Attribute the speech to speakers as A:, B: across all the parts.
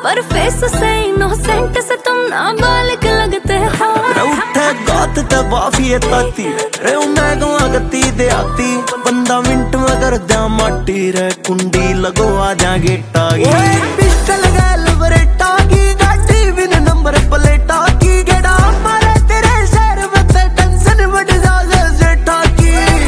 A: पर फेस से इनोसेंट से तुम नाबालिग लगते हो।
B: उठे गात ते बाफी है ताती रे मैं गवा गति दे आती बंदा मिनट में कर दिया माटी रे कुंडी लगो आ जा गेटा की पिस्टल गैल बरेटा की गाड़ी बिन नंबर प्लेटा की गेड़ा मारे तेरे शहर में ते टेंशन बढ़ जा जेठा की।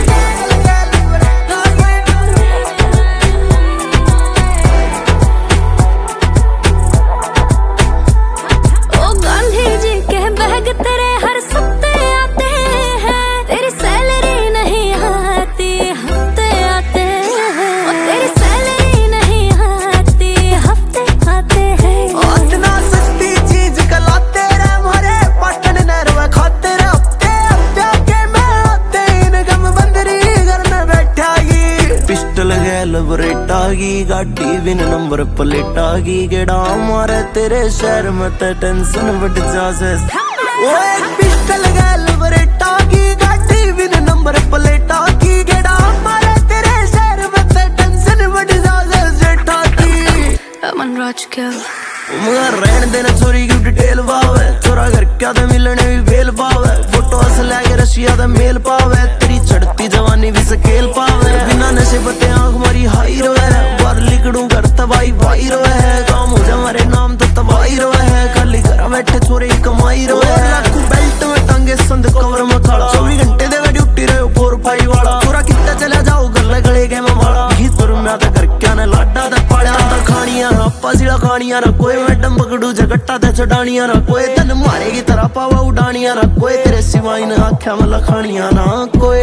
A: ओ गांधी जी के बैग तेरे हर सप्ते आते हैं, तेरी सैलरी नहीं आती हफ्ते आते हैं, ओ तेरी सैलरी नहीं आती हफ्ते आते हैं।
B: इतना सस्ती चीज कलाते रे मारे पटन नरवा खाते रे हफ्ते हफ्ते के मैं आते इनकम बंदरी घर में बैठा की पिस्टल गैल बरेटा की गाड़ी बिन नंबर प्लेटा की गेड़ा मारे तेरे शहर में ते टेंशन बढ़ जा से। ओए पिस्टल गैल बरेटा की गाड़ी बिन नंबर प्लेटा की गेड़ा मारे तेरे शहर में ते टेंशन बढ़ जा से जेठा की।
A: अमन राज क्या
B: मगर रहन देना चोरी की डिटेल पावे चोरा घर क्या दे मिलने भी बेल पावे फोटो असला के रशिया दा मेल पावे तेरी चढ़ती जवानी भी स्केल पावे बिना नशे पते आंख मारी हाई रोए बार लिखड़ू घर तबाही भाई रोए काम हो जा हमारे नाम तो तबाही रोए खाली घर बैठे छोरे कमाई रोए लाखों बेल्ट में टांगे संद कवर में खड़ा 24 घंटे दे ड्यूटी रहे 4-5 वाला पूरा कितना चला जाओ गले गले के माड़ा गीत पर मैं तो घर क्या ने लाडा दा पाड़ा दा खानियां पासिड़ा खानियां ना कोई मैडम पकड़ू जगट्टा ते चढ़ानियां ना कोई तन मारेगी तरह पावा उड़ानियां ना कोई तेरे सिवा इन आख्या वाला खानियां ना कोई।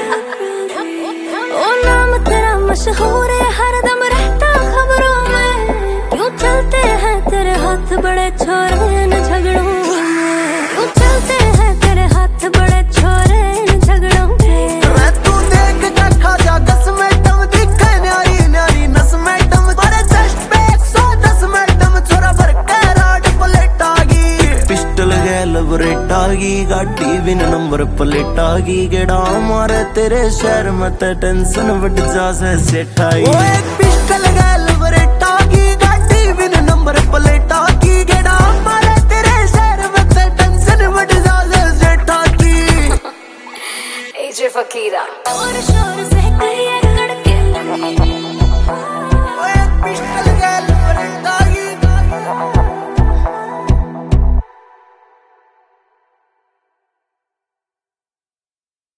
A: ओ नाम तेरा मशहूर है हरदम रहता खबरों में, क्यों चलते हैं तेरे हाथ बड़े छोरे न झगड़ों में, क्यों चलते हैं तेरे हाथ बड़े छोरे न झगड़ों में।
B: तू देख के खा जा 10 मैडम दिखे न्यारी न्यारी नस मैडम तेरे चेस्ट पे 110 मैडम छोरा भर के राड प्लेटा की पिस्टल गैल बरेटा की गाड़ी बिन नंबर प्लेटा की गेड़ा मारे तेरे शहर में ते टेंशन बढ़ जा से सेठा।